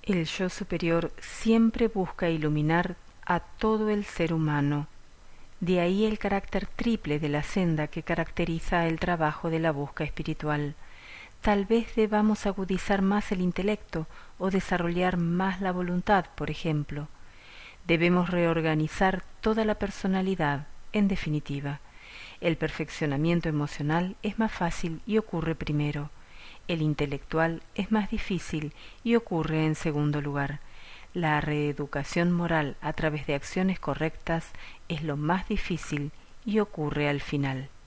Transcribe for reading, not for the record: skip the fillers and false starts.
El yo superior siempre busca iluminar a todo el ser humano. De ahí el carácter triple de la senda que caracteriza el trabajo de la búsqueda espiritual. Tal vez debamos agudizar más el intelecto o desarrollar más la voluntad, por ejemplo. Debemos reorganizar toda la personalidad, en definitiva. El perfeccionamiento emocional es más fácil y ocurre primero. El intelectual es más difícil y ocurre en segundo lugar. La reeducación moral a través de acciones correctas es lo más difícil y ocurre al final.